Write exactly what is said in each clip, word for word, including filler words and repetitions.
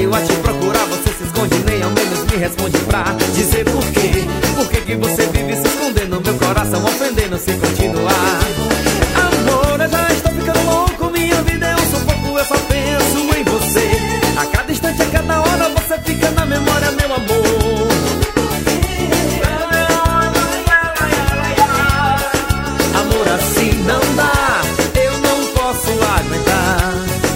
saio a te procurar, você se esconde, nem ao menos me responde pra dizer por quê. Por que que você vive se escondendo, meu coração ofendendo se continuar? Amor, eu já estou ficando louco, minha vida é um sufoco, eu só penso em você. A cada instante, a cada hora, você fica na memória, meu amor. Amor, assim não dá, eu não posso aguentar.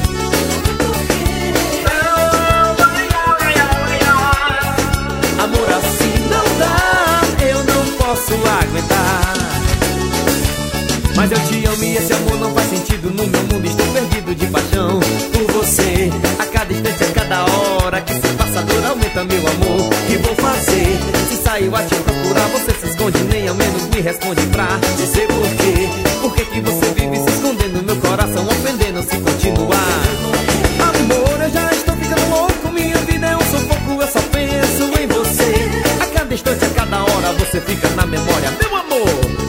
Amor, assim não dá, eu não posso aguentar. Mas eu te amo e esse amor não faz sentido. No meu mundo estou perdido de paixão por você. A cada instante, a cada hora que se passa a dor aumenta meu amor. Que vou fazer? Se saiu a te procurar, você se esconde, nem ao menos me responde pra dizer por quê. Por que que você vive se escondendo, meu coração ofendendo se continuar? Amor, eu já estou ficando louco, minha vida é um sufoco, eu só penso em você. A cada instante, a cada hora, você fica na memória, meu amor.